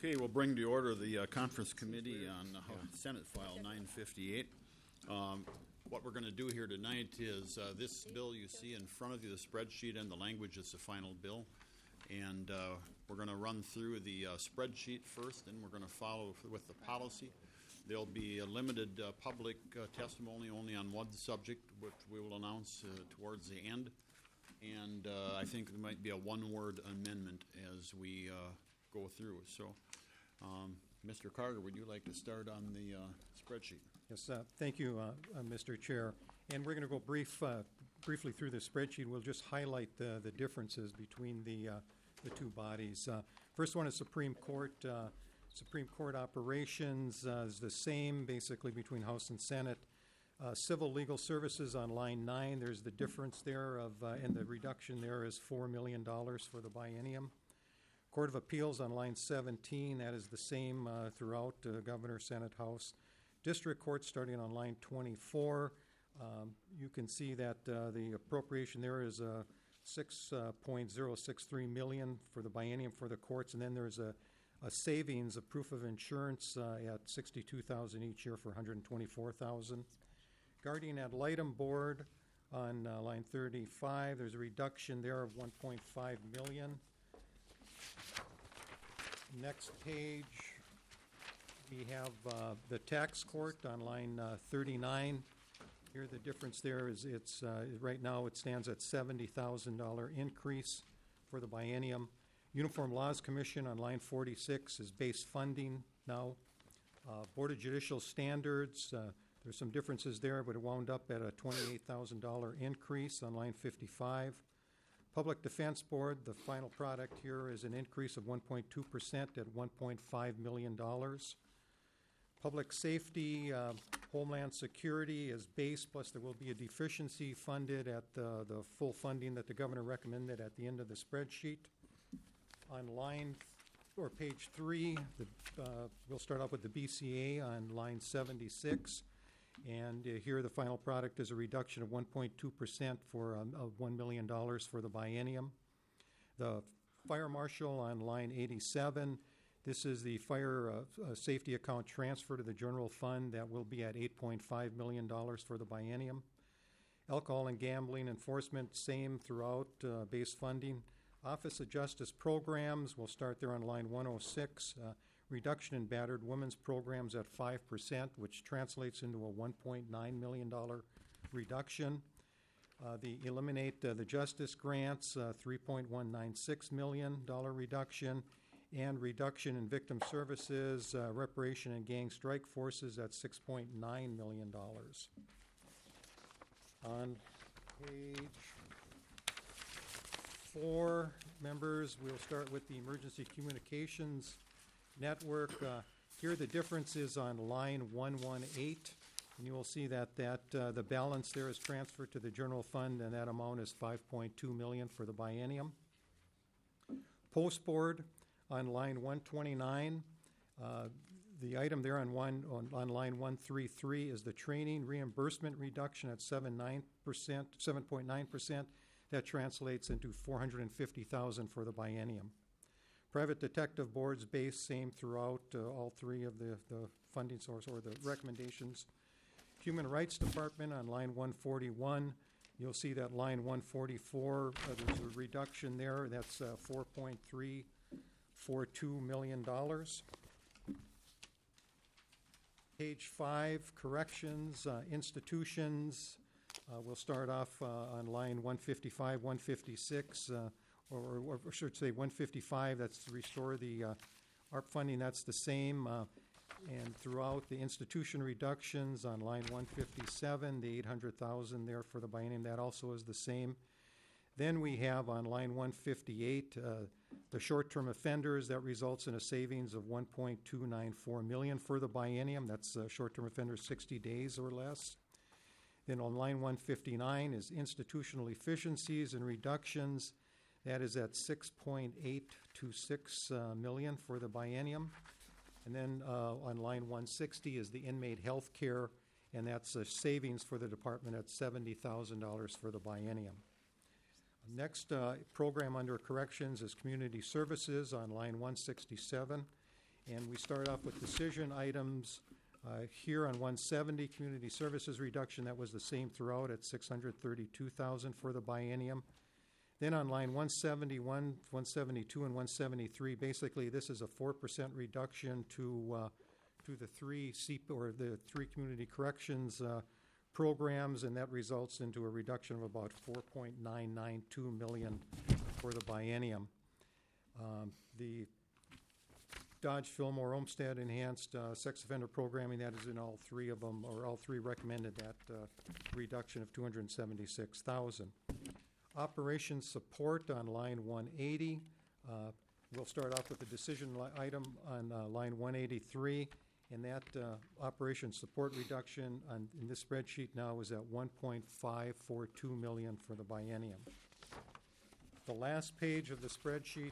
Okay, we'll bring to order the Conference Committee on Senate File 958. What we're going to do here tonight is this bill you see in front of you, the spreadsheet, and the language is the final bill. And we're going to run through the spreadsheet first, then we're going to follow with the policy. There'll be a limited public testimony only on one subject, which we will announce towards the end. And I think there might be a one-word amendment as we go through. So, Mr. Carter, would you like to start on the spreadsheet? Yes, thank you, Mr. Chair. And we're going to go briefly through the spreadsheet. We'll just highlight the differences between the two bodies. First one is Supreme Court. Supreme Court operations is the same, basically, between House and Senate. Civil legal services on line 9, there's the difference there and the reduction there is $4 million for the biennium. Court of Appeals on line 17, that is the same throughout Governor, Senate, House. District Court starting on line 24. You can see that the appropriation there is $6.063 million for the biennium for the courts, and then there's a savings, a proof of insurance at $62,000 each year for $124,000. Guardian ad litem board on line 35, there's a reduction there of $1.5 million. Next page, we have the tax court on line 39. Here the difference there is it's right now it stands at $70,000 increase for the biennium. Uniform Laws Commission on line 46 is base funding now. Board of Judicial Standards, there's some differences there, but it wound up at a $28,000 increase on line 55. Public Defense Board, the final product here is an increase of 1.2% at $1.5 million. Public Safety, Homeland Security is base, plus there will be a deficiency funded at the full funding that the governor recommended at the end of the spreadsheet. On line or page 3, we'll start off with the BCA on line 76. And here the final product is a reduction of 1.2% for $1 million for the biennium. The Fire Marshal on line 87, this is the fire safety account transfer to the general fund that will be at $8.5 million for the biennium. Alcohol and gambling enforcement, same throughout base funding. Office of Justice programs, we'll start there on line 106. Reduction in battered women's programs at 5%, which translates into a $1.9 million reduction. The eliminate the justice grants, $3.196 million reduction, and reduction in victim services, reparation and gang strike forces at $6.9 million. On page 4, members, we'll start with the Emergency Communications Network. Here the difference is on line 118, and you will see that the balance there is transferred to the general fund, and that amount is $5.2 million for the biennium. Post Board on line 129, the item there on line 133 is the training reimbursement reduction at 7.9%. That translates into $450,000 for the biennium. Private detective boards base, same throughout all three of the funding source or the recommendations. Human Rights Department on line 141, you'll see that line 144, there's a reduction there. That's $4.342 million. Page 5, corrections, institutions. We'll start off on line 155, 156, or I should say 155, that's to restore the ARP funding, that's the same. And throughout the institution reductions on line 157, the $800,000 there for the biennium, that also is the same. Then we have on line 158, the short-term offenders, that results in a savings of $1.294 million for the biennium. That's short-term offenders 60 days or less. Then on line 159 is institutional efficiencies and reductions. That is at $6.826 million for the biennium. And then on line 160 is the inmate health care, and that's a savings for the department at $70,000 for the biennium. Next program under corrections is community services on line 167. And we start off with decision items here on 170, community services reduction. That was the same throughout at $632,000 for the biennium. Then on line 171, 172, and 173, basically this is a 4% reduction to the three community corrections programs, and that results into a reduction of about $4.992 million for the biennium. The Dodge Fillmore Olmsted enhanced sex offender programming, that is in all three of them, or all three recommended that reduction of $276,000. Operations support on line 180. We'll start off with the decision item on line 183, and that operations support reduction in this spreadsheet now is at $1.542 million for the biennium. The last page of the spreadsheet,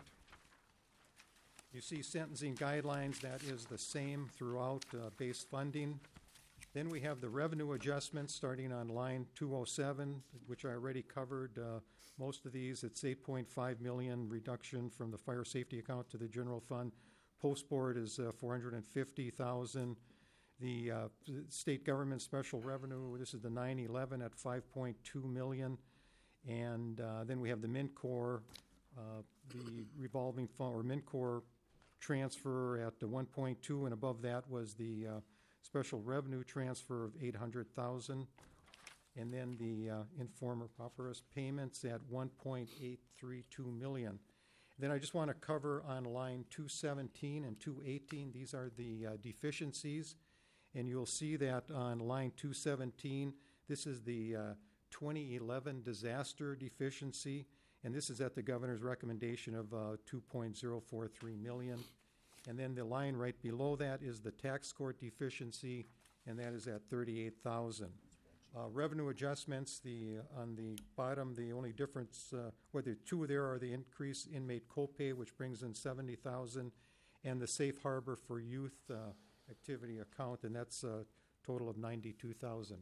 you see sentencing guidelines. That is the same throughout base funding. Then we have the revenue adjustments starting on line 207, which I already covered. Most of these, it's $8.5 million reduction from the fire safety account to the general fund. Post board is $450,000. The state government special revenue, this is the 911 at $5.2 million. And then we have the MNCOR, the revolving fund, or MNCOR transfer at the 1.2, and above that was the special revenue transfer of $800,000, and then the informer papyrus payments at $1.832 million. Then I just want to cover on line 217 and 218. These are the deficiencies, and you'll see that on line 217, this is the 2011 disaster deficiency, and this is at the governor's recommendation of $2.043 million. And then the line right below that is the tax court deficiency, and that is at $38,000. Revenue adjustments, on the bottom, the only difference, the two there are the increased inmate copay, which brings in $70,000, and the safe harbor for youth activity account, and that's a total of $92,000.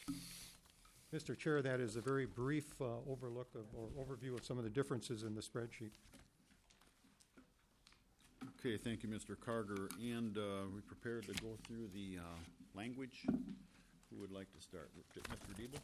Mr. Chair, that is a very brief overview of some of the differences in the spreadsheet. Okay, thank you, Mr. Carger. And we prepared to go through the language. Who would like to start? Mr. Diebel?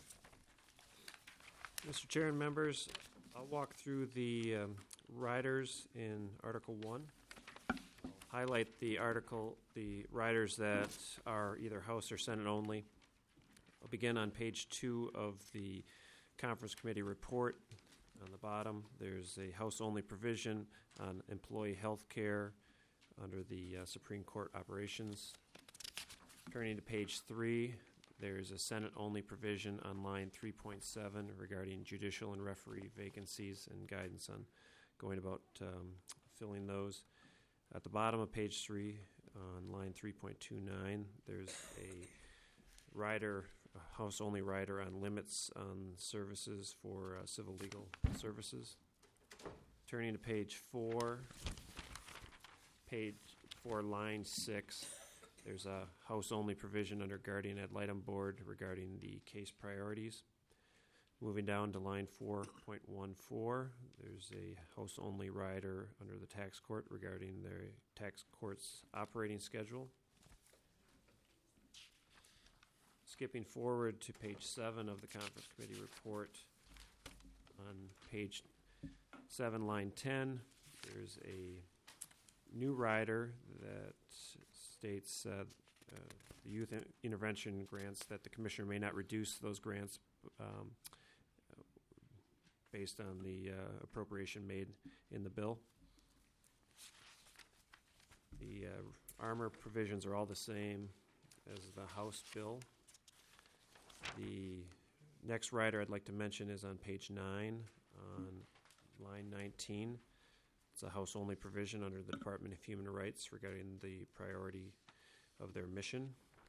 Mr. Chair and members, I'll walk through the riders in Article 1. I'll highlight the riders that are either House or Senate only. I'll begin on page 2 of the Conference Committee report. On the bottom, there's a House-only provision on employee health care under the Supreme Court operations. Turning to page 3, there's a Senate-only provision on line 3.7 regarding judicial and referee vacancies and guidance on going about filling those. At the bottom of page 3, on line 3.29, there's a rider, a House-only rider on limits on services for civil legal services. Turning to page 4, line 6, there's a House-only provision under Guardian Ad Litem Board regarding the case priorities. Moving down to line 4.14, there's a House-only rider under the tax court regarding the tax court's operating schedule. Skipping forward to page 7 of the Conference Committee report, on page 7, line 10, there's a new rider that states the youth intervention grants that the Commissioner may not reduce those grants based on the appropriation made in the bill. The armor provisions are all the same as the House bill. The next rider I'd like to mention is on page 9, on line 19. It's a House-only provision under the Department of Human Rights regarding the priority of their mission.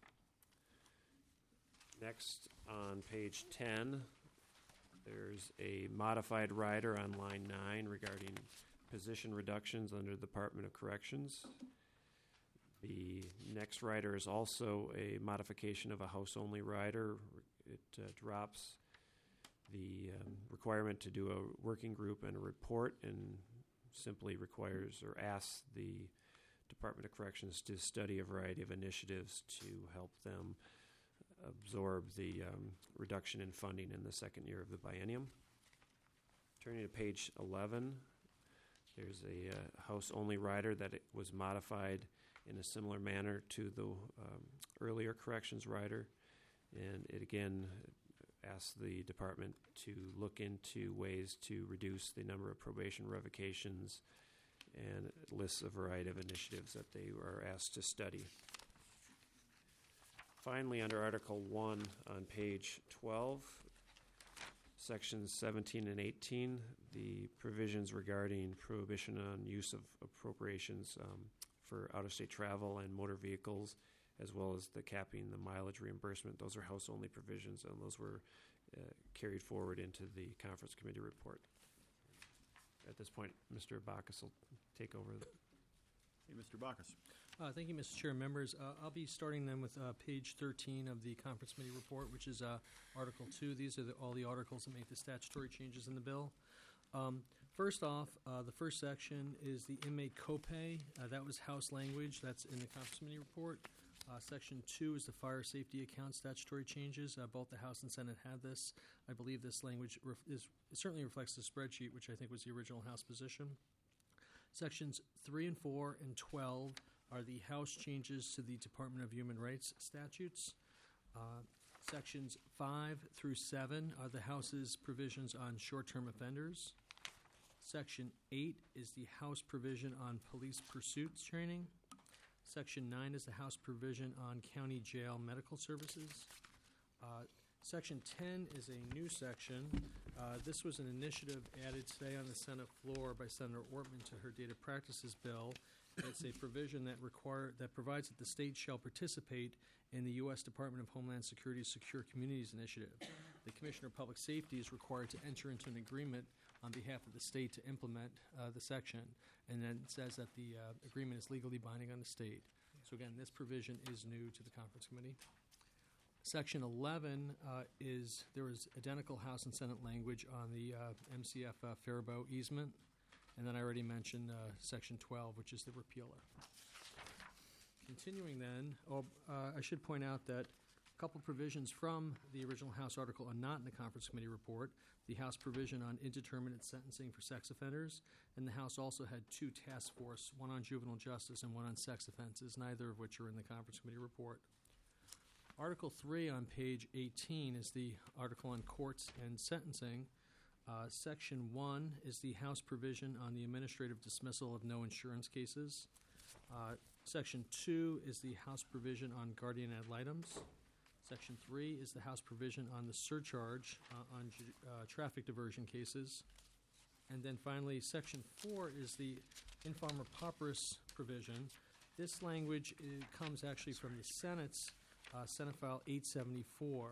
Next, on page 10, there's a modified rider on line 9 regarding position reductions under the Department of Corrections. The next rider is also a modification of a House-only rider. It drops the requirement to do a working group and a report and simply requires or asks the Department of Corrections to study a variety of initiatives to help them absorb the reduction in funding in the second year of the biennium. Turning to page 11, there's a house-only rider that it was modified in a similar manner to the earlier corrections rider. And it again asks the department to look into ways to reduce the number of probation revocations and lists a variety of initiatives that they are asked to study. Finally, under Article 1 on page 12, Sections 17 and 18, the provisions regarding prohibition on use of appropriations for out-of-state travel and motor vehicles, as well as the capping the mileage reimbursement. Those are house-only provisions, and those were carried forward into the conference committee report. At this point, Mr. Bacchus will take over. Hey, Mr. Bacchus. Thank you, Mr. Chair. Members, I'll be starting then with page 13 of the conference committee report, which is Article 2. These are all the articles that make the statutory changes in the bill. First off, the first section is the inmate copay. That was House language. That's in the conference committee report. Section 2 is the fire safety account statutory changes. Both the House and Senate had this. I believe this language it certainly reflects the spreadsheet, which I think was the original House position. Sections 3 and 4 and 12 are the House changes to the Department of Human Rights statutes. Sections 5 through 7 are the House's provisions on short-term offenders. Section 8 is the House provision on police pursuits training. Section 9 is the House provision on county jail medical services. Section 10 is a new section. This was an initiative added today on the Senate floor by Senator Ortman to her data practices bill. It's a provision that provides that the state shall participate in the U.S. Department of Homeland Security's Secure Communities Initiative. The Commissioner of Public Safety is required to enter into an agreement on behalf of the state to implement the section, and then it says that the agreement is legally binding on the state. So again, this provision is new to the conference committee. Section 11 there was identical House and Senate language on the MCF Faribault easement, and then I already mentioned Section 12, which is the repealer. Continuing then, I should point out that a couple provisions from the original House article are not in the conference committee report. The House provision on indeterminate sentencing for sex offenders, and the House also had two task force, one on juvenile justice and one on sex offenses, neither of which are in the conference committee report. Article 3 on page 18 is the article on courts and sentencing. Section 1 is the House provision on the administrative dismissal of no insurance cases. Section 2 is the House provision on guardian ad litems. Section 3 is the House provision on the surcharge on traffic diversion cases. And then finally, Section 4 is the infirmary pauperis provision. This language comes actually from the Senate's Senate File 874.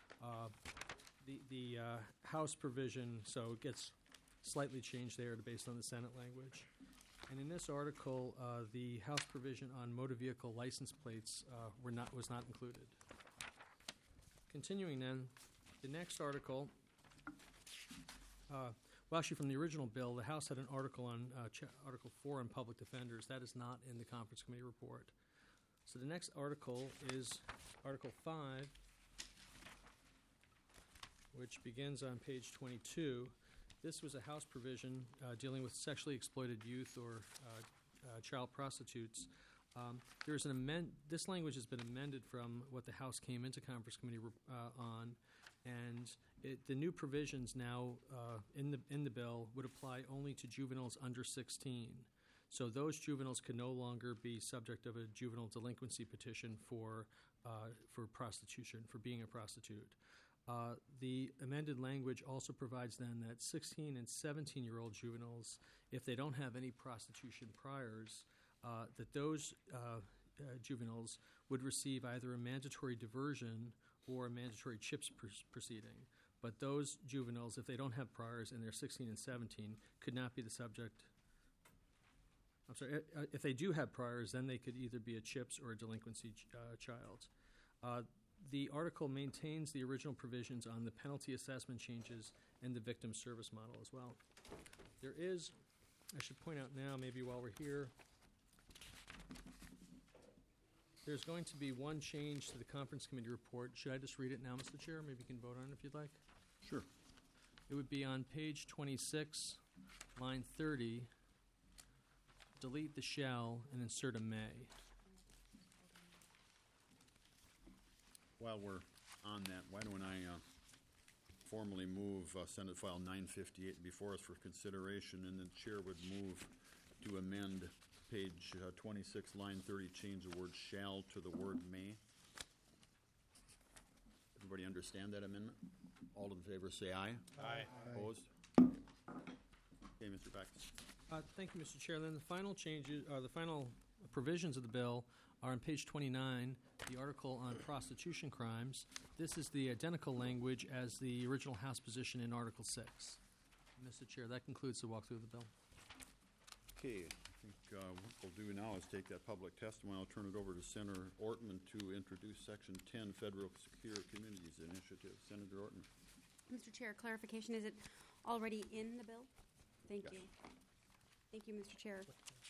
The House provision, so it gets slightly changed there based on the Senate language. And in this article, the House provision on motor vehicle license plates was not included. Continuing then, the next article, actually from the original bill, the House had an article on Article 4 on public defenders. That is not in the conference committee report. So the next article is Article 5, which begins on page 22. This was a House provision dealing with sexually exploited youth or child prostitutes. This language has been amended from what the House came into conference committee on, and the new provisions now in the bill would apply only to juveniles under 16. So those juveniles can no longer be subject of a juvenile delinquency petition for prostitution, for being a prostitute. The amended language also provides then that 16 and 17-year-old juveniles, if they don't have any prostitution priors, that those juveniles would receive either a mandatory diversion or a mandatory CHIPS proceeding. But those juveniles, if they don't have priors and they're 16 and 17, could not be the subject. I'm sorry, if they do have priors, then they could either be a CHIPS or a delinquency child. The article maintains the original provisions on the penalty assessment changes and the victim service model as well. There is, I should point out now, maybe while we're here, There's going to be one change to the conference committee report. Should I just read it now, Mr. Chair? Maybe you can vote on it if you'd like. Sure. It would be on page 26, line 30. Delete the shall and insert a may. While we're on that, why don't I formally move Senate File 958 before us for consideration, and the chair would move to amend page 26, line 30, change the word shall to the word may. Everybody understand that amendment? All in favor say aye. Aye. Opposed? Okay, Mr. Beck. Thank you, Mr. Chair. Then the final changes, the final provisions of the bill are on page 29, the article on prostitution crimes. This is the identical language as the original House position in Article 6. Mr. Chair, that concludes the walkthrough of the bill. Okay, I think what we'll do now is take that public testimony. I'll turn it over to Senator Ortman to introduce Section 10, Federal Secure Communities Initiative. Senator Ortman. Mr. Chair, clarification, is it already in the bill? Thank Yes. you. Thank you, Mr. Chair.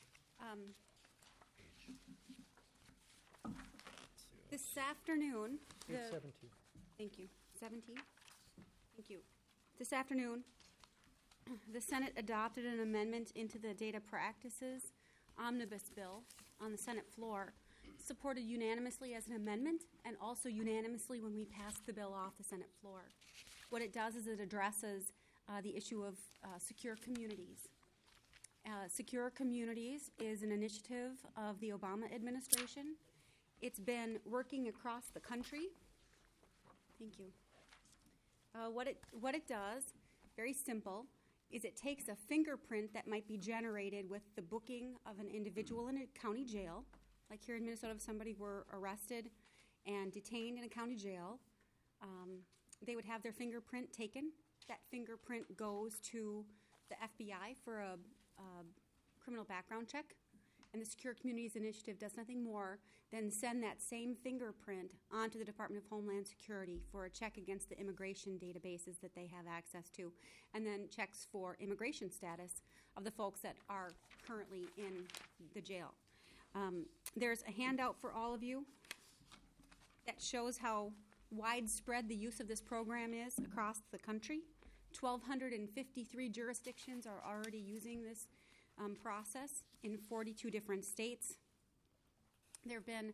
This afternoon, Page 17. thank you. 17? Thank you. This afternoon, the Senate adopted an amendment into the Data Practices Omnibus Bill on the Senate floor, supported unanimously as an amendment and also unanimously when we passed the bill off the Senate floor. What it does is it addresses the issue of secure communities. Secure Communities is an initiative of the Obama administration. It's been working across the country. Thank you. What it does, very simple, is it takes a fingerprint that might be generated with the booking of an individual in a county jail. Like here in Minnesota, if somebody were arrested and detained in a county jail, they would have their fingerprint taken. That fingerprint goes to the FBI for a criminal background check. And the Secure Communities Initiative does nothing more than send that same fingerprint onto the Department of Homeland Security for a check against the immigration databases that they have access to, and then checks for immigration status of the folks that are currently in the jail. There's a handout for all of you that shows how widespread the use of this program is across the country. 1,253 jurisdictions are already using this process in 42 different states. There have been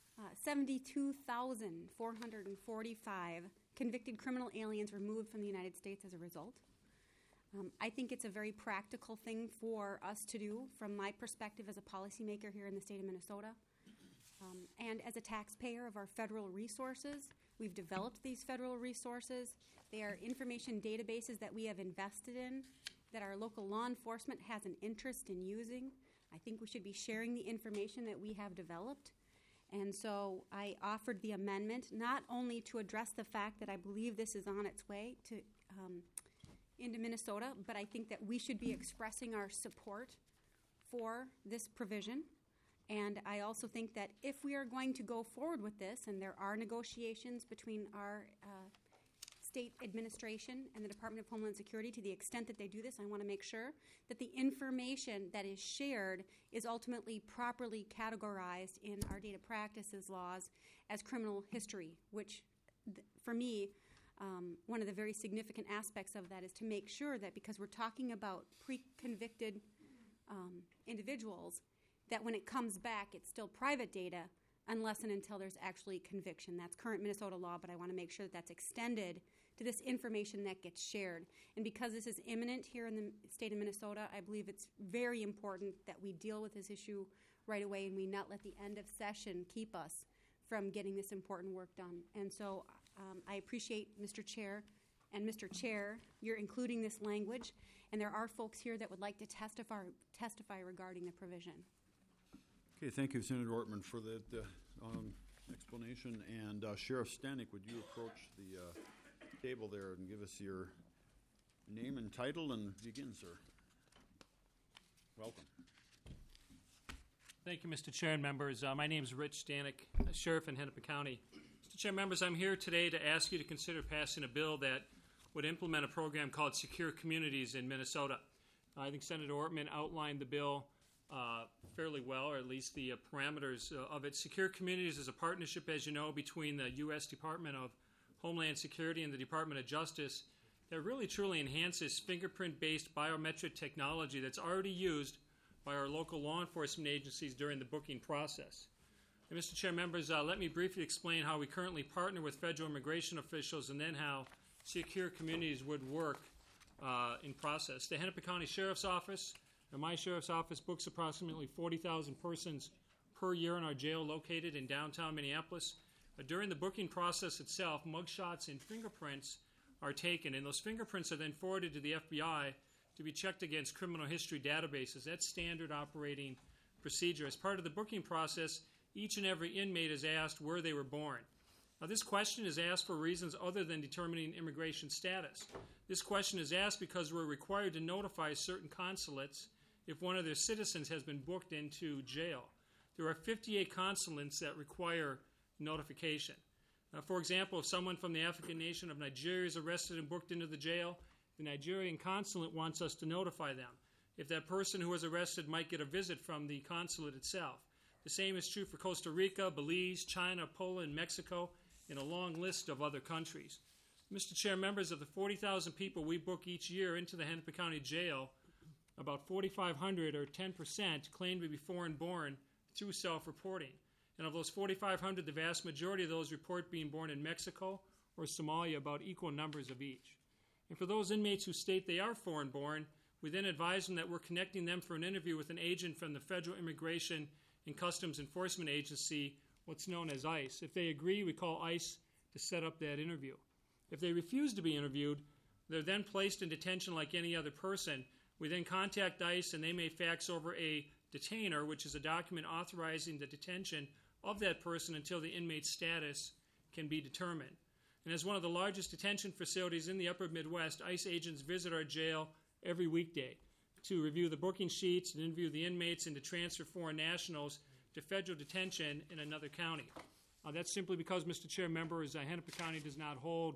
72,445 convicted criminal aliens removed from the United States as a result. I think it's a very practical thing for us to do from my perspective as a policymaker here in the state of Minnesota. And as a taxpayer of our federal resources, we've developed these federal resources. They are information databases that we have invested in, that our local law enforcement has an interest in using. I think we should be sharing the information that we have developed. And so I offered the amendment not only to address the fact that I believe this is on its way to into Minnesota, but I think that we should be expressing our support for this provision. And I also think that if we are going to go forward with this, and there are negotiations between our state administration and the Department of Homeland Security, to the extent that they do this, I want to make sure that the information that is shared is ultimately properly categorized in our data practices laws as criminal history, which for me, one of the very significant aspects of that is to make sure that because we're talking about pre-convicted individuals, that when it comes back, it's still private data unless and until there's actually conviction. That's current Minnesota law, but I want to make sure that that's extended to this information that gets shared. And because this is imminent here in the state of Minnesota, I believe it's very important that we deal with this issue right away and we not let the end of session keep us from getting this important work done. And so I appreciate, Mr. Chair, and Mr. Chair, you're including this language, and there are folks here that would like to testify regarding the provision. Okay, thank you, Senator Ortman, for the explanation. And Sheriff Stanek, would you approach the table there and give us your name and title and begin, sir? Welcome. Thank you, Mr. Chair and members. My name is Rich Stanek, Sheriff in Hennepin County. Mr. Chair, members, I'm here today to ask you to consider passing a bill that would implement a program called Secure Communities in Minnesota. I think Senator Ortman outlined the bill fairly well, or at least the parameters of it. Secure Communities is a partnership, as you know, between the U.S. Department of Homeland Security and the Department of Justice that really truly enhances fingerprint-based biometric technology that's already used by our local law enforcement agencies during the booking process. And Mr. Chair, members, let me briefly explain how we currently partner with federal immigration officials and then how Secure Communities would work in process. The Hennepin County Sheriff's Office, or my Sheriff's Office, books approximately 40,000 persons per year in our jail located in downtown Minneapolis. But during the booking process itself, mugshots and fingerprints are taken, and those fingerprints are then forwarded to the FBI to be checked against criminal history databases. That's standard operating procedure. As part of the booking process, each and every inmate is asked where they were born. Now, this question is asked for reasons other than determining immigration status. This question is asked because we're required to notify certain consulates if one of their citizens has been booked into jail. There are 58 consulates that require notification. For example, if someone from the African nation of Nigeria is arrested and booked into the jail, the Nigerian consulate wants us to notify them. If that person who was arrested might get a visit from the consulate itself. The same is true for Costa Rica, Belize, China, Poland, Mexico, and a long list of other countries. Mr. Chair, members of the 40,000 people we book each year into the Hennepin County Jail, about 4,500 or 10% claim to be foreign-born through self-reporting. And of those 4,500, the vast majority of those report being born in Mexico or Somalia, about equal numbers of each. And for those inmates who state they are foreign-born, we then advise them that we're connecting them for an interview with an agent from the Federal Immigration and Customs Enforcement Agency, what's known as ICE. If they agree, we call ICE to set up that interview. If they refuse to be interviewed, they're then placed in detention like any other person. We then contact ICE, and they may fax over a detainer, which is a document authorizing the detention of that person until the inmate's status can be determined. And as one of the largest detention facilities in the upper Midwest, ICE agents visit our jail every weekday to review the booking sheets and interview the inmates and to transfer foreign nationals to federal detention in another county. That's simply because, Mr. Chair, members, Hennepin County does not hold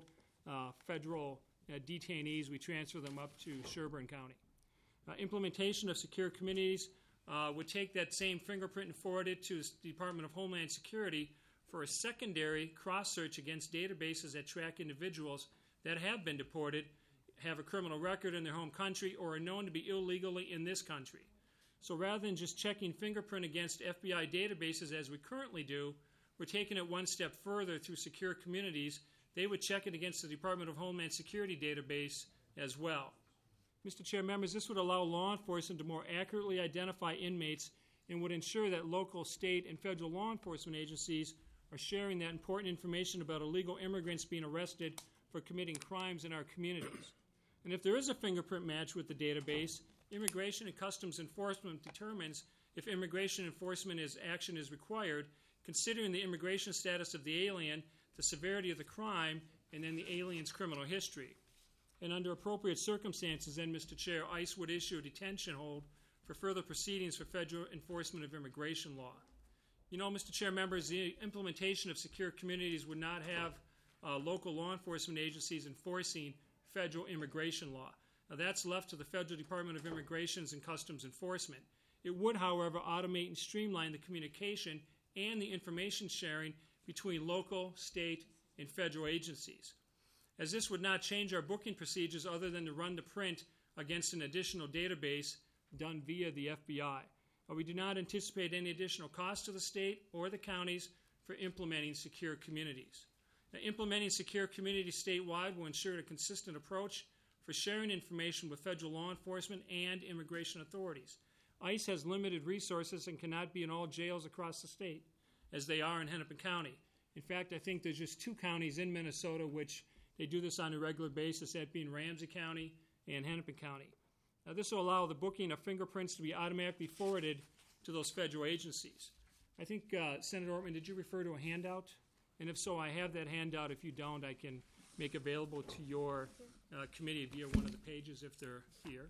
federal detainees. We transfer them up to Sherburne County. Implementation of Secure Communities would take that same fingerprint and forward it to the Department of Homeland Security for a secondary cross-search against databases that track individuals that have been deported, have a criminal record in their home country, or are known to be illegally in this country. So rather than just checking fingerprint against FBI databases as we currently do, we're taking it one step further through Secure Communities. They would check it against the Department of Homeland Security database as well. Mr. Chair, members, this would allow law enforcement to more accurately identify inmates and would ensure that local, state, and federal law enforcement agencies are sharing that important information about illegal immigrants being arrested for committing crimes in our communities. And if there is a fingerprint match with the database, Immigration and Customs Enforcement determines if immigration enforcement action is required, considering the immigration status of the alien, the severity of the crime, and then the alien's criminal history. And under appropriate circumstances, then, Mr. Chair, ICE would issue a detention hold for further proceedings for federal enforcement of immigration law. You know, Mr. Chair, members, the implementation of Secure Communities would not have local law enforcement agencies enforcing federal immigration law. Now, that's left to the Federal Department of Immigration and Customs Enforcement. It would, however, automate and streamline the communication and the information sharing between local, state, and federal agencies. As this would not change our booking procedures other than to run the print against an additional database done via the FBI. We do not anticipate any additional cost to the state or the counties for implementing Secure Communities. Now, implementing Secure Communities statewide will ensure a consistent approach for sharing information with federal law enforcement and immigration authorities. ICE has limited resources and cannot be in all jails across the state, as they are in Hennepin County. In fact, I think there's just 2 counties in Minnesota which they do this on a regular basis, that being Ramsey County and Hennepin County. Now, this will allow the booking of fingerprints to be automatically forwarded to those federal agencies. I think, Senator Ortman, did you refer to a handout? And if so, I have that handout. If you don't, I can make available to your committee via one of the pages if they're here.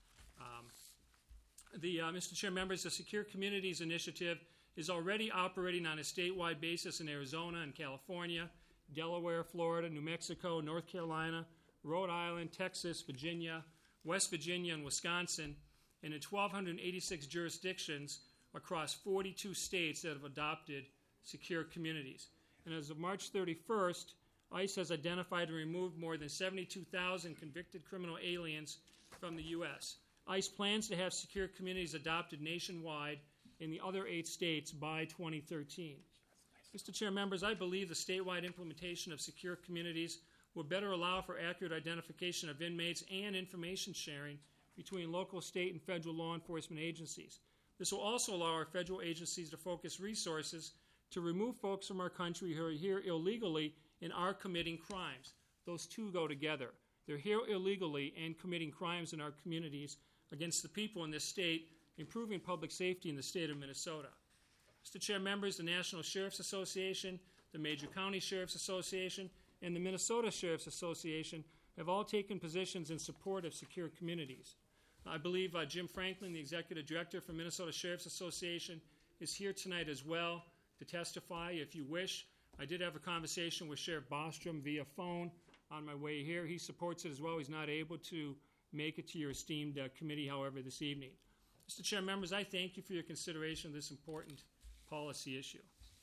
Mr. Chair, members, the Secure Communities Initiative is already operating on a statewide basis in Arizona and California, Delaware, Florida, New Mexico, North Carolina, Rhode Island, Texas, Virginia, West Virginia, and Wisconsin, and in 1,286 jurisdictions across 42 states that have adopted secure communities. And as of March 31st, ICE has identified and removed more than 72,000 convicted criminal aliens from the U.S. ICE plans to have secure communities adopted nationwide in the other 8 states by 2013. Mr. Chair, members, I believe the statewide implementation of secure communities will better allow for accurate identification of inmates and information sharing between local, state, and federal law enforcement agencies. This will also allow our federal agencies to focus resources to remove folks from our country who are here illegally and are committing crimes. Those two go together. They're here illegally and committing crimes in our communities against the people in this state, improving public safety in the state of Minnesota. Mr. Chair, members, the National Sheriff's Association, the Major County Sheriff's Association, and the Minnesota Sheriff's Association have all taken positions in support of secure communities. I believe Jim Franklin, the Executive Director for Minnesota Sheriff's Association, is here tonight as well to testify if you wish. I did have a conversation with Sheriff Bostrom via phone on my way here. He supports it as well. He's not able to make it to your esteemed committee, however, this evening. Mr. Chair, members, I thank you for your consideration of this important policy issue.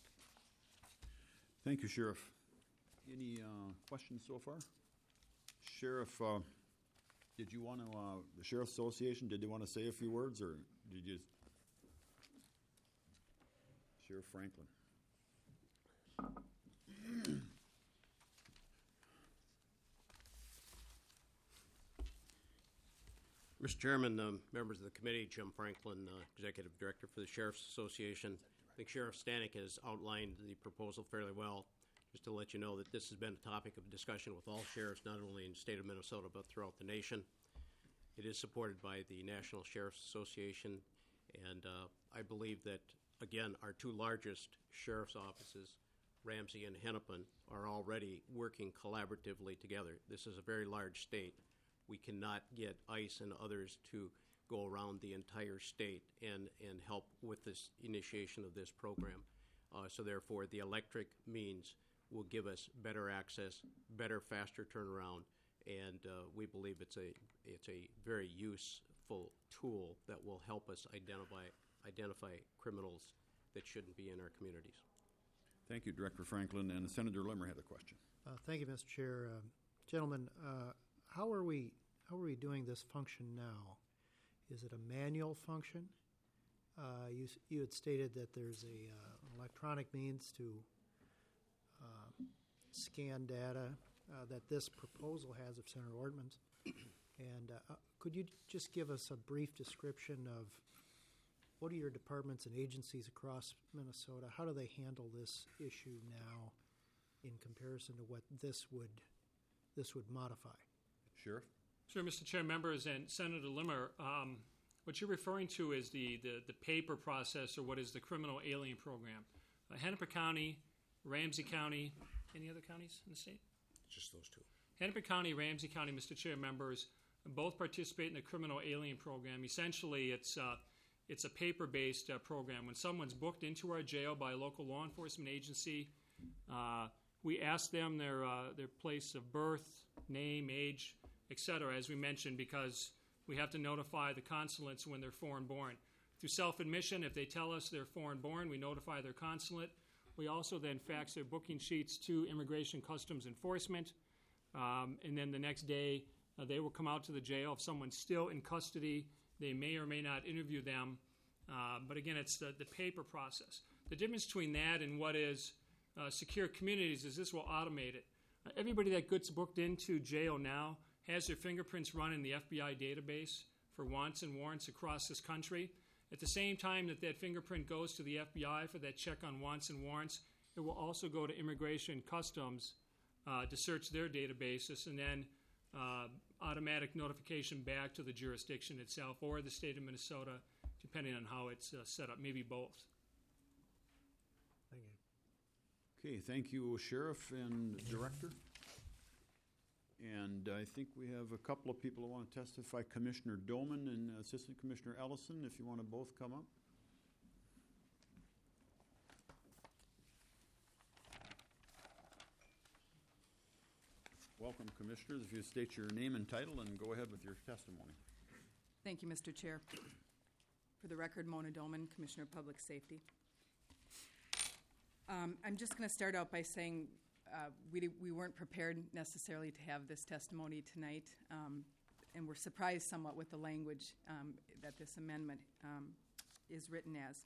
Thank you, Sheriff. Any questions so far? Sheriff, did you want to, the Sheriff's Association, did you want to say a few words, or did you? Sheriff Franklin. Mr. Chairman, members of the committee, Jim Franklin, Executive Director for the Sheriff's Association. I think Sheriff Stanek has outlined the proposal fairly well. Just to let you know that this has been a topic of discussion with all sheriffs, not only in the state of Minnesota, but throughout the nation. It is supported by the National Sheriff's Association, and I believe that, again, our 2 largest sheriff's offices, Ramsey and Hennepin, are already working collaboratively together. This is a very large state. We cannot get ICE and others to go around the entire state and help with this initiation of this program. So therefore, the electric means will give us better access, better, faster turnaround, and we believe it's a very useful tool that will help us identify criminals that shouldn't be in our communities. Thank you, Director Franklin. And Senator Limmer had a question. Thank you, Mr. Chair. Gentlemen, how are we doing this function now? Is it a manual function? You had stated that there's an electronic means to scan data that this proposal has of Senator Ortman's. And could you just give us a brief description of what are your departments and agencies across Minnesota? How do they handle this issue now in comparison to what this would modify? Sheriff? Sure, Mr. Chair, members, and Senator Limmer, what you're referring to is the paper process, or what is the criminal alien program. Hennepin County, Ramsey County, any other counties in the state? Just those 2. Hennepin County, Ramsey County, Mr. Chair, members, both participate in the criminal alien program. Essentially, it's a paper-based program. When someone's booked into our jail by a local law enforcement agency, we ask them their place of birth, name, age, etc., as we mentioned, because we have to notify the consulates when they're foreign-born. Through self-admission, if they tell us they're foreign-born, we notify their consulate. We also then fax their booking sheets to Immigration Customs Enforcement, and then the next day they will come out to the jail. If someone's still in custody, they may or may not interview them. But again, it's the paper process. The difference between that and what is secure communities is this will automate it. Everybody that gets booked into jail now has their fingerprints run in the FBI database for wants and warrants across this country. At the same time that fingerprint goes to the FBI for that check on wants and warrants, it will also go to Immigration Customs to search their databases, and then automatic notification back to the jurisdiction itself or the state of Minnesota, depending on how it's set up, maybe both. Thank you. Okay, thank you, Sheriff and Director. And I think we have a couple of people who want to testify, Commissioner Doman and Assistant Commissioner Ellison, if you want to both come up. Welcome, Commissioners. If you state your name and title and go ahead with your testimony. Thank you, Mr. Chair. For the record, Mona Doman, Commissioner of Public Safety. I'm just going to start out by saying we weren't prepared necessarily to have this testimony tonight, and we're surprised somewhat with the language that this amendment is written as.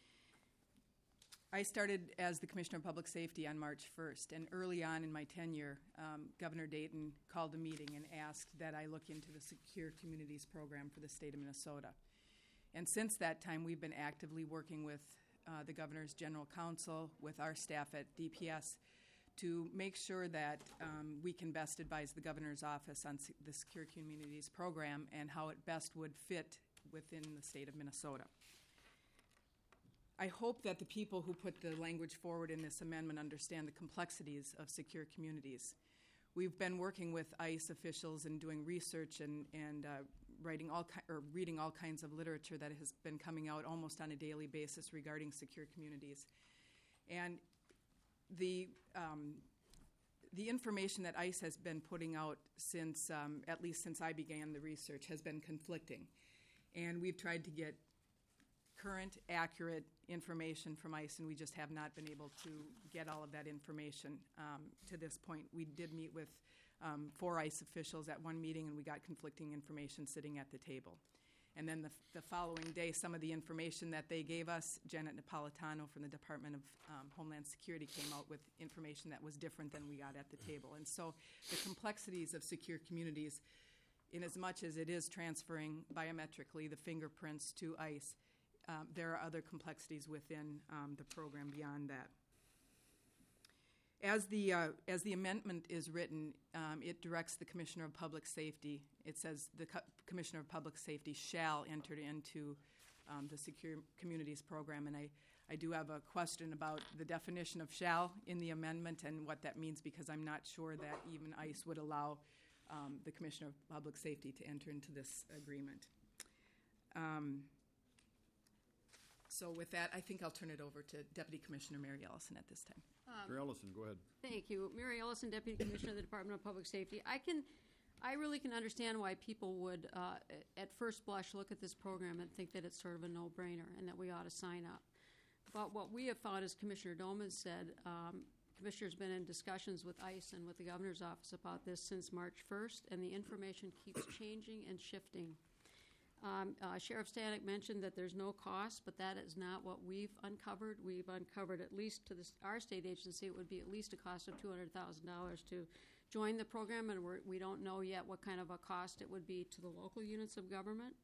I started as the Commissioner of Public Safety on March 1st, and early on in my tenure, Governor Dayton called a meeting and asked that I look into the Secure Communities program for the state of Minnesota. And since that time, we've been actively working with the Governor's General Counsel, with our staff at DPS, to make sure that we can best advise the Governor's office on the Secure Communities program and how it best would fit within the state of Minnesota. I hope that the people who put the language forward in this amendment understand the complexities of secure communities. We've been working with ICE officials and doing research and reading all kinds of literature that has been coming out almost on a daily basis regarding secure communities. And the information that ICE has been putting out since, at least since I began the research, has been conflicting. And we've tried to get current, accurate information from ICE, and we just have not been able to get all of that information to this point. We did meet with 4 ICE officials at one meeting, and we got conflicting information sitting at the table. And then the following day, some of the information that they gave us, Janet Napolitano from the Department of Homeland Security came out with information that was different than we got at the table. And so the complexities of secure communities, in as much as it is transferring biometrically the fingerprints to ICE, there are other complexities within the program beyond that. As the amendment is written, it directs the Commissioner of Public Safety. It says the Commissioner of Public Safety shall enter into the Secure Communities program, and I do have a question about the definition of shall in the amendment and what that means, because I'm not sure that even ICE would allow the Commissioner of Public Safety to enter into this agreement. So with that, I think I'll turn it over to Deputy Commissioner Mary Ellison at this time. Mr. Ellison, go ahead. Thank you. Mary Ellison, Deputy Commissioner of the Department of Public Safety. I really can understand why people would, at first blush, look at this program and think that it's sort of a no-brainer and that we ought to sign up. But what we have found, as Commissioner Doman said, Commissioner's been in discussions with ICE and with the Governor's office about this since March 1st, and the information keeps changing and shifting. Sheriff Stanek mentioned that there's no cost, but that is not what we've uncovered. We've uncovered, at least to our state agency, it would be at least a cost of $200,000 to join the program, and we don't know yet what kind of a cost it would be to the local units of government.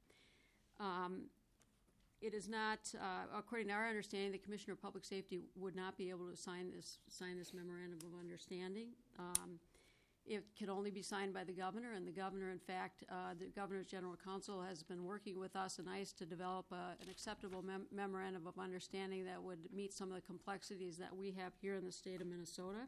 It is not, according to our understanding, the Commissioner of Public Safety would not be able to sign this memorandum of understanding. It can only be signed by the Governor, and the Governor, in fact, the Governor's General Counsel has been working with us and ICE to develop an acceptable memorandum of understanding that would meet some of the complexities that we have here in the state of Minnesota.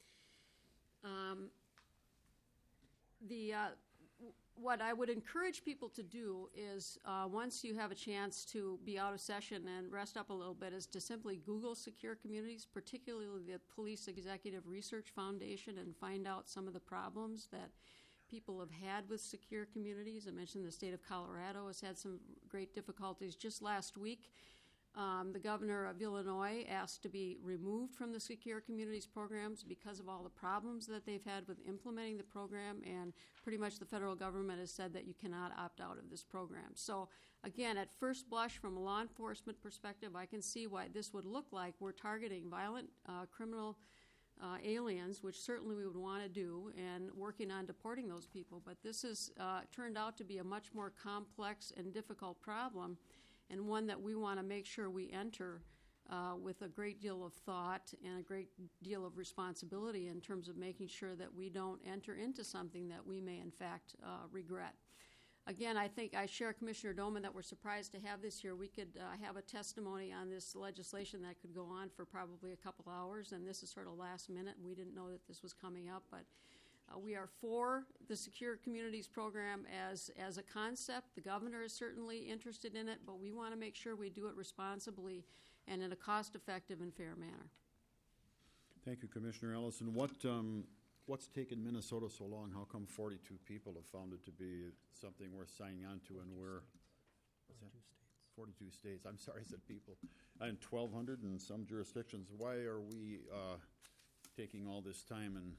What I would encourage people to do is, once you have a chance to be out of session and rest up a little bit, is to simply Google secure communities, particularly the Police Executive Research Foundation, and find out some of the problems that people have had with secure communities. I mentioned the state of Colorado has had some great difficulties. Just last week, the Governor of Illinois asked to be removed from the Secure Communities programs because of all the problems that they've had with implementing the program, and pretty much the federal government has said that you cannot opt out of this program. So again, at first blush, from a law enforcement perspective, I can see why this would look like we're targeting violent criminal aliens, which certainly we would want to do, and working on deporting those people. But this has turned out to be a much more complex and difficult problem, and one that we want to make sure we enter with a great deal of thought and a great deal of responsibility in terms of making sure that we don't enter into something that we may in fact regret. Again, I think I share Commissioner Doman that we're surprised to have this here. We could have a testimony on this legislation that could go on for probably a couple hours, and this is sort of last minute. We didn't know that this was coming up, but we are for the Secure Communities program as a concept. The Governor is certainly interested in it, but we want to make sure we do it responsibly and in a cost-effective and fair manner. Thank you, Commissioner Ellison. What's taken Minnesota so long? How come 42 people have found it to be something worth signing on to, and where? 42 states. I'm sorry, I said people. And 1,200 in some jurisdictions. Why are we taking all this time and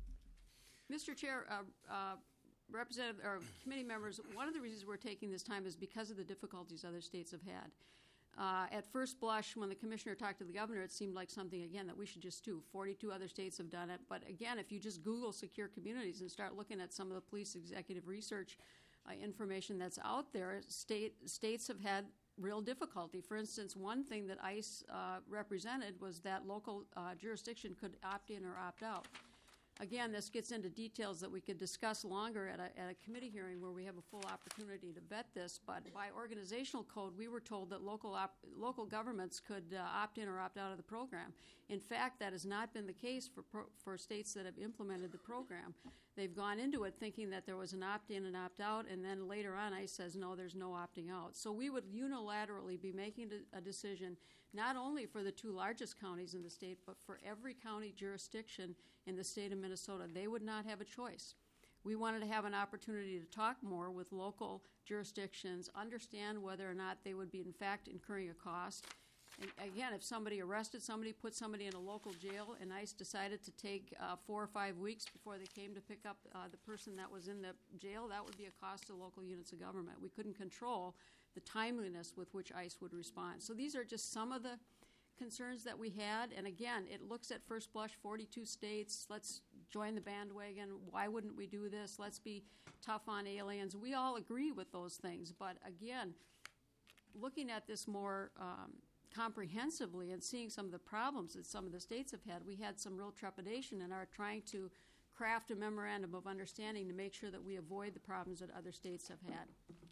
Mr. Chair, Representative or committee members, one of the reasons we're taking this time is because of the difficulties other states have had. At first blush, when the commissioner talked to the governor, it seemed like something, again, that we should just do. 42 other states have done it. But again, if you just Google secure communities and start looking at some of the police executive research information that's out there, states have had real difficulty. For instance, one thing that ICE represented was that local jurisdiction could opt in or opt out. Again, this gets into details that we could discuss longer at a committee hearing where we have a full opportunity to vet this. But by organizational code, we were told that local governments could opt in or opt out of the program. In fact, that has not been the case for states that have implemented the program. They've gone into it thinking that there was an opt-in and opt-out, and then later on ICE says, no, there's no opting out. So we would unilaterally be making a decision not only for the 2 largest counties in the state, but for every county jurisdiction in the state of Minnesota. They would not have a choice. We wanted to have an opportunity to talk more with local jurisdictions, understand whether or not they would be in fact incurring a cost. And again, if somebody arrested somebody, put somebody in a local jail, and ICE decided to take 4 or 5 weeks before they came to pick up the person that was in the jail, that would be a cost to local units of government. We couldn't control the timeliness with which ICE would respond. So these are just some of the concerns that we had. And again, it looks at first blush 42 states. Let's join the bandwagon. Why wouldn't we do this? Let's be tough on aliens. We all agree with those things. But again, looking at this more comprehensively and seeing some of the problems that some of the states have had, we had some real trepidation and are trying to craft a memorandum of understanding to make sure that we avoid the problems that other states have had.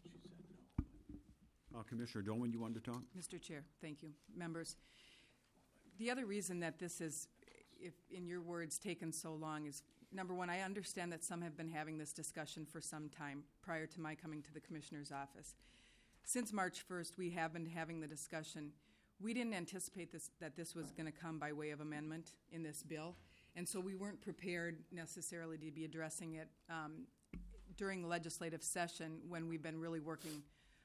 Commissioner Doman, you wanted to talk? Mr. Chair, thank you. Members, the other reason that this is, if in your words, taken so long is, number one, I understand that some have been having this discussion for some time prior to my coming to the Commissioner's office. Since March 1st, we have been having the discussion. We didn't anticipate that this was going to come by way of amendment in this bill, and so we weren't prepared necessarily to be addressing it during the legislative session when we've been really working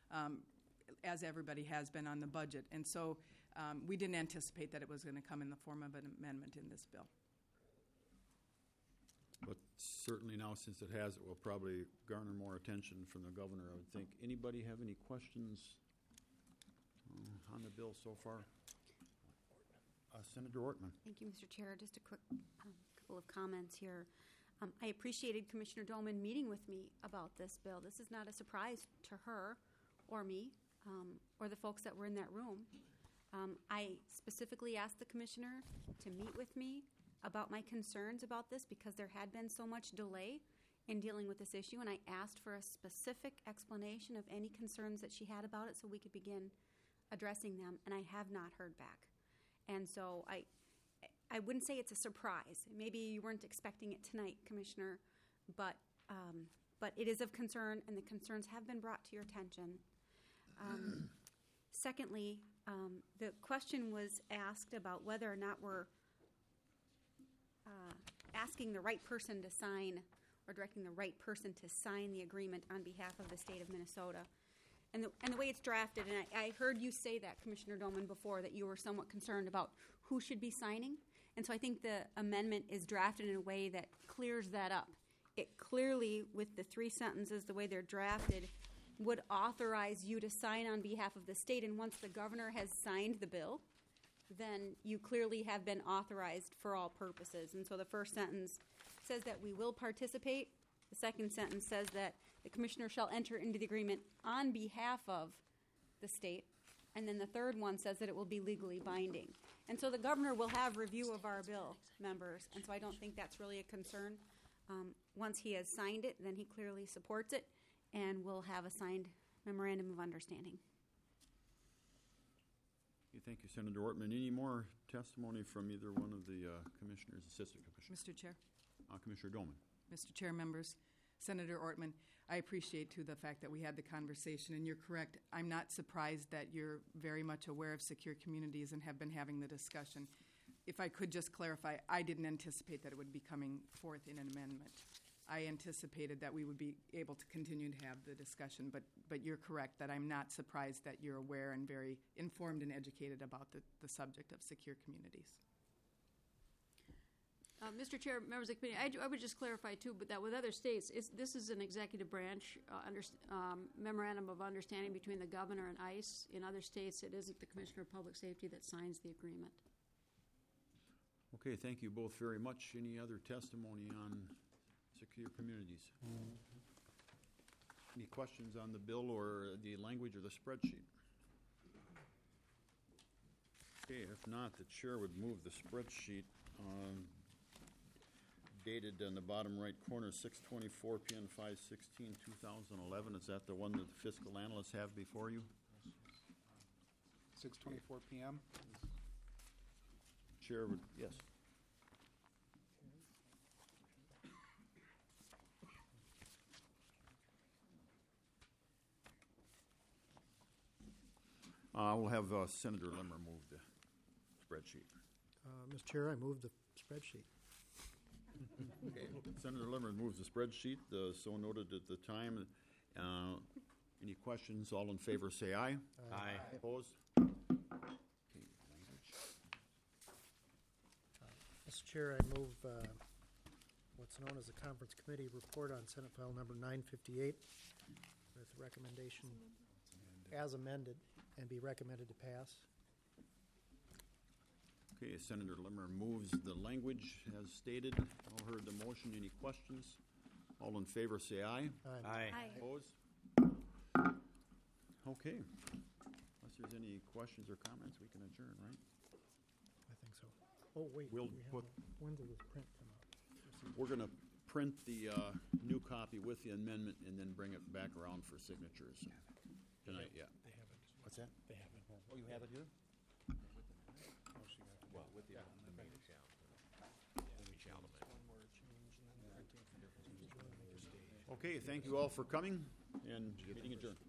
as everybody has been on the budget. And so we didn't anticipate that it was going to come in the form of an amendment in this bill. But certainly now, since it has, it will probably garner more attention from the governor, I would think. Anybody have any questions on the bill so far? Senator Ortman. Thank you, Mr. Chair. Just a quick couple of comments here. I appreciated Commissioner Doman meeting with me about this bill. This is not a surprise to her or me or the folks that were in that room. I specifically asked the commissioner to meet with me about my concerns about this because there had been so much delay in dealing with this issue, and I asked for a specific explanation of any concerns that she had about it so we could begin addressing them, and I have not heard back. And so I wouldn't say it's a surprise. Maybe you weren't expecting it tonight, Commissioner, but it is of concern, and the concerns have been brought to your attention. Secondly, the question was asked about whether or not we're asking the right person to sign or directing the right person to sign the agreement on behalf of the state of Minnesota. And the way it's drafted, and I heard you say that, Commissioner Doman, before, that you were somewhat concerned about who should be signing. And so I think the amendment is drafted in a way that clears that up. It clearly, with the 3 sentences, the way they're drafted, would authorize you to sign on behalf of the state. And once the governor has signed the bill, then you clearly have been authorized for all purposes. And so the first sentence says that we will participate. The second sentence says that the commissioner shall enter into the agreement on behalf of the state. And then the third one says that it will be legally binding. And so the governor will have review of our bill, members. And so I don't think that's really a concern. Once he has signed it, then he clearly supports it, and we'll have a signed memorandum of understanding. Thank you, Senator Ortman. Any more testimony from either one of the commissioners, assistant commissioners? Mr. Chair. Commissioner Doman. Mr. Chair, members, Senator Ortman, I appreciate, too, the fact that we had the conversation, and you're correct. I'm not surprised that you're very much aware of secure communities and have been having the discussion. If I could just clarify, I didn't anticipate that it would be coming forth in an amendment. I anticipated that we would be able to continue to have the discussion, but you're correct that I'm not surprised that you're aware and very informed and educated about the subject of secure communities. Mr. Chair, members of the committee, I would just clarify too, but that with other states, this is an executive branch memorandum of understanding between the governor and ICE. In other states, it isn't the Commissioner of Public Safety that signs the agreement. Okay, thank you both very much. Any other testimony on secure communities? Any questions on the bill or the language or the spreadsheet? Okay, if not, the chair would move the spreadsheet dated in the bottom right corner, 6/24 p.m. 5/16/2011. Is that the one that the fiscal analysts have before you? 6:24 p.m. Chair would, yes. We'll have Senator Limmer move the spreadsheet. Mr. Chair, I move the spreadsheet. Okay. Senator Limmer moves the spreadsheet, so noted at the time. Any questions? All in favor say aye. Aye. Opposed? Mr. Chair, I move what's known as the Conference Committee Report on Senate File Number 958 with recommendation as amended and be recommended to pass. Okay, Senator Limmer moves the language as stated. All heard the motion. Any questions? All in favor say aye. Aye. Opposed? Okay. Unless there's any questions or comments, we can adjourn, right? I think so. Oh, wait. We'll we have put- when did this print come out? We're going to print the new copy with the amendment and then bring it back around for signatures tonight, yeah. They have it. What's that? They have it. Oh, you have it here? Okay, thank you all for coming, and meeting adjourned.